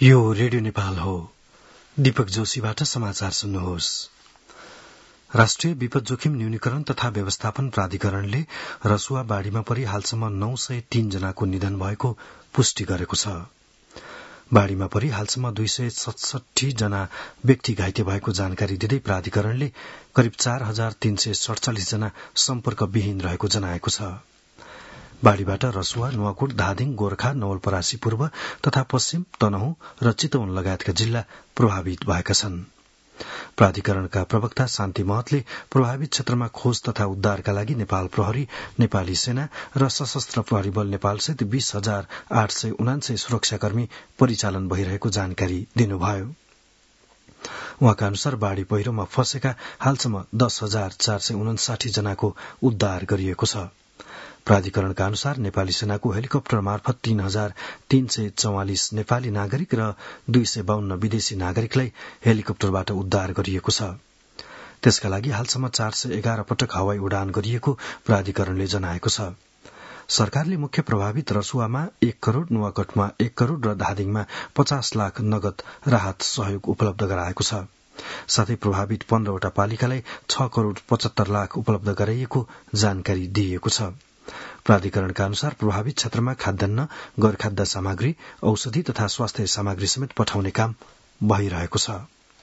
यो रेडियो नेपाल हो। दीपक जोशीबाट समाचार सुन्नुहोस्। राष्ट्रिय विपद जोखिम न्यूनीकरण तथा व्यवस्थापन प्राधिकरणले रसुवा बाढ़ीमा परि हालसम्म 903 जनाको निधन भएको पुष्टि गरेको छ। बाढ़ीमा परि हालसम्म 267 जना व्यक्ति घाइते भएको जानकारी दिँदै प्राधिकरणले करिब 4347 जना सम्पर्कविहीन रहेको जनाएको छ। बाढ़ीबाट रसुवा, नुवाकोट, धादिङ, गोर्खा, नवलपरासी पूर्व तथा पश्चिम, तनहुँ र चितवन लगायतका जिल्ला प्रभावित भएका छन्। प्राधिकरणका प्रवक्ता शान्ति महतले प्रभावित क्षेत्रमा खोज तथा उद्धारका लागि नेपाल प्रहरी, नेपाली सेना र सशस्त्र प्रहरी बल नेपालसहित 20,879 सुरक्षाकर्मी परिचालन भइरहेको जानकारी दिनुभयो। उहाँका अनुसार बाढ़ी पहिरोमा फँसेका हालसम्म 10,459 जनाको उद्धार गरिएको छ। प्राधिकरणका अनुसार नेपाली सेनाको हेलिकप्टर मार्फत 3,344 नेपाली नागरिक र 252 विदेशी नागरिकलाई हेलिकप्टरबाट उद्धार गरिएको छ। त्यसका लागि हालसम्म 411 पटक हवाई उडान गरिएको प्राधिकरणले जनाएको छ। सरकारले मुख्य प्रभावित रसुवामा 1 करोड़, नुवाकोटमा 1 करोड़ र धादिङमा 50 लाख नगद राहत सहयोग उपलब्ध गराएको छ। साथै प्रभावित 15वटा पालिकालाई 6 करोड़ 75 लाख उपलब्ध गराइएको जानकारी दिइएको छ। प्राधिकरणका अनुसार प्रभावित क्षेत्रमा खाद्यान्न, गैरखाद्य सामग्री, औषधि तथा स्वास्थ्य सामग्री समेत पठाउने काम भइरहेको छ।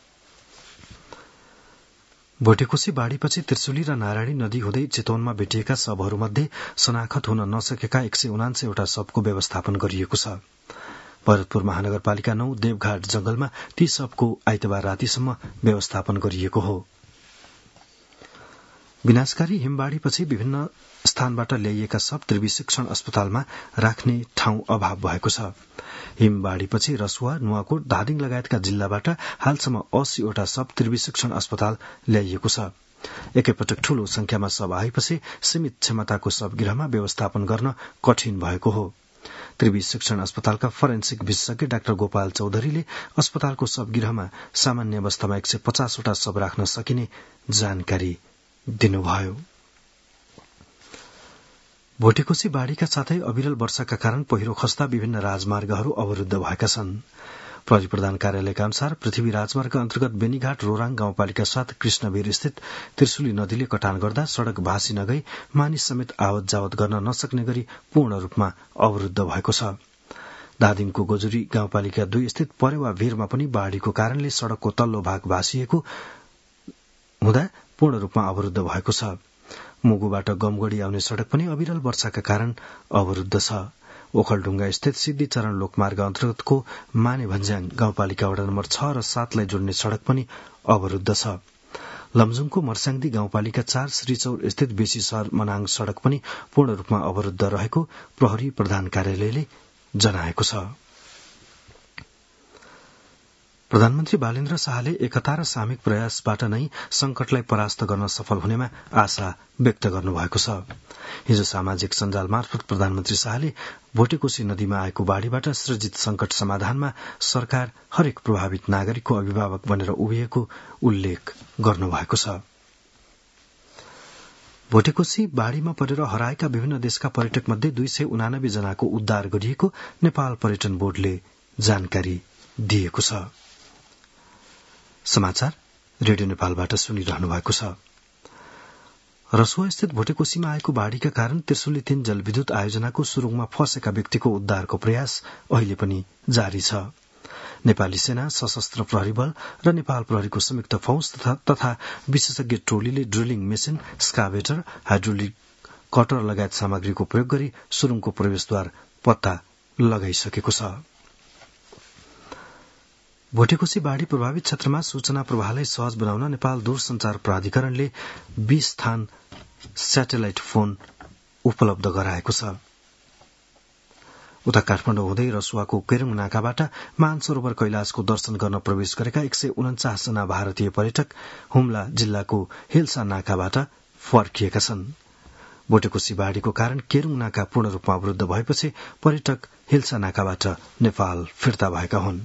भोटेकोशी बाढ़ीपछि त्रिशुली र नारायणी नदी हुँदै चितवनमा भेटिएका शवहरूमध्ये शनाखत हुन नसकेका 179 वटा शवको व्यवस्थापन गरिएको छ। भरतपुर महानगरपालिका 9 देवघाट जंगलमा ती शवको आइतबार रातिसम्म व्यवस्थापन गरिएको हो। विनाशकारी हिमबाढ़ीपछि विभिन्न स्थानबाट ल्याइएका शव त्रिवी शिक्षण अस्पतालमा राख्ने ठाउँ अभाव भएको छ। हिमबाढ़ीपछि रसुवा, नुवाकोट, धादिङ लगायतका जिल्लाबाट हालसम्म 80 वटा शव त्रिवी शिक्षण अस्पताल ल्याइएको छ। एकैपटक ठूलो संख्यामा शव आएपछि सीमित क्षमताको शवगृहमा व्यवस्थापन गर्न कठिन भएको हो। त्रिवी शिक्षण अस्पतालका फरेन्सिक विशेषज्ञ डाक्टर गोपाल चौधरीले अस्पतालको शवगृहमा सामान्य अवस्थामा 150 वटा शव राख्न सकिने जानकारी दिनुभयो। भोटेकोशी बाढ़ीका साथै अविरल वर्षाका कारण पहिरो खस्दा विभिन्न राजमार्गहरू अवरूद्ध भएका छन्। प्रहरी प्रधान कार्यालयका अनुसार पृथ्वी राजमार्ग अन्तर्गत बेनीघाट रोराङ गाउँपालिका 7 कृष्णवीर स्थित त्रिशुली नदीले कटान गर्दा सड़क भासी नगई मानिस समेत आवत जावत गर्न नसक्ने गरी पूर्ण रूपमा अवरूद्ध भएको छ। धादिङको गोजुरी गाउँपालिका 2 स्थित परेवा भिरमा पनि बाढ़ीको कारणले सड़कको तल्लो भाग भासिएको हुँदा पूर्ण रूपमा अवरूद्ध भएको छ। मुगुबाट गमगढ़ी आउने सड़क पनि अविरल वर्षाका कारण अवरूद्ध छ। ओखलढुङ्गा स्थित सिद्धिचरण लोकमार्ग अन्तर्गतको माने भन्ज्याङ गाउँपालिका वडा नम्बर 6 र 7 लाई जोड्ने सड़क पनि अवरूद्ध छ। लमजुङको मर्स्याङदी गाउँपालिका 4 श्रीचौर स्थित बेसी सहर मनाङ सड़क पनि पूर्ण रूपमा अवरूद्ध रहेको प्रहरी प्रधान कार्यालयले जनाएको छ। प्रधानमन्त्री बालेन्द्र शाहले एकता र सामूहिक प्रयासबाट नै संकटलाई परास्त गर्न सफल हुनेमा आशा व्यक्त गर्नुभएको छ। हिजो सामाजिक सञ्जाल मार्फत प्रधानमन्त्री शाहले भोटेकोशी नदीमा आएको बाढ़ीबाट सृजित संकट समाधानमा सरकार हरेक प्रभावित नागरिकको अभिभावक बनेर उभिएको उल्लेख गर्नुभएको छ। भोटेकोशी बाढ़ीमा परेर हराएका विभिन्न देशका पर्यटक मध्ये 289 जनाको उद्धार गरिएको नेपाल पर्यटन बोर्डले जानकारी दिएको छ। समाचार रेडियो नेपालबाट सुनिरहनु भएको छ। रसुवा स्थित भोटेकोशीमा आएको बाढ़ीका कारण त्रिशुली 3 जलविद्युत आयोजनाको सुरुङमा फँसेका व्यक्तिको उद्धारको प्रयास अहिले पनि जारी छ। नेपाली सेना, सशस्त्र प्रहरी बल र नेपाल प्रहरीको संयुक्त फौज तथा विशेषज्ञ टोलीले drilling machine, excavator, hydraulic cutter लगायत सामग्रीको प्रयोग गरी सुरुङको प्रवेशद्वार पत्ता लगाइसकेको छ। भोटेकोशी बाढ़ी प्रभावित क्षेत्रमा सूचना प्रवाहलाई सहज बनाउन नेपाल दूरसञ्चार प्राधिकरणले 20 स्थान स्याटेलाइट फोन उपलब्ध गराएको छ। उता काठमाडौँ हुँदै रसुवाको केरुङ नाकाबाट मानसरोवर कैलाशको दर्शन गर्न प्रवेश गरेका 149 जना भारतीय पर्यटक हुम्ला जिल्लाको हिल्सा नाकाबाट फर्किएका छन्। भोटेकोशी बाढ़ीको कारण केरुङ नाका पूर्ण रूपमा अवरूद्ध भएपछि पर्यटक हिल्सा नाकाबाट नेपाल फिर्ता भएका हुन्।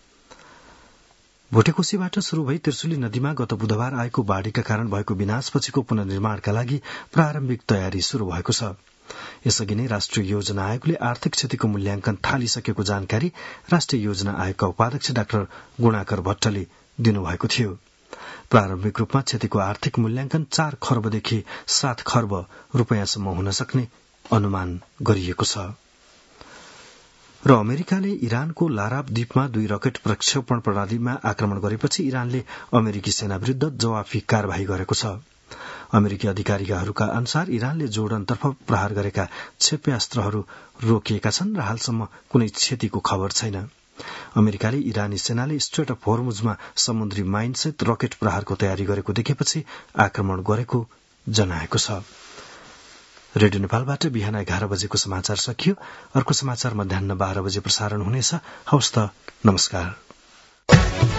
भोटेकोशीबाट शुरू भई त्रिशुली नदीमा गत बुधबार आएको बाढ़ीका कारण भएको विनाशपछिको पुनर्निर्माणका लागि प्रारम्भिक तयारी शुरू भएको छ। यसअघि नै राष्ट्रिय योजना आयोगले आर्थिक क्षतिको मूल्याङ्कन थालिसकेको जानकारी राष्ट्रिय योजना आयोगका उपाध्यक्ष डाक्टर गुणाकर भट्टले दिनुभएको थियो। प्रारम्भिक रूपमा क्षतिको आर्थिक मूल्याङ्कन 4 खर्बदेखि 7 खर्ब रूपियाँसम्म हुन सक्ने अनुमान गरिएको छ। र अमेरिकाले इरानको लाराब द्वीपमा 2 रकेट प्रक्षेपण प्रणालीमा आक्रमण गरेपछि इरानले अमेरिकी सेना विरूद्ध जवाफी कार्यवाही गरेको छ। अमेरिकी अधिकारीहरूका अनुसार इरानले जोर्डनतर्फ प्रहार गरेका क्षेप्यास्त्रहरू रोकिएका छन् र हालसम्म कुनै क्षतिको खबर छैन। अमेरिकाले इरानी सेनाले स्ट्रेट अफ होर्मुजमा समुद्री माइनसहित रकेट प्रहारको तयारी गरेको देखेपछि आक्रमण गरेको जनाएको छ। रेडियो नेपालबाट बिहान 11 बजेको समाचार सकियो। अर्को समाचार मध्याह्न 12 बजे प्रसारण हुनेछ। हवस् त, नमस्कार।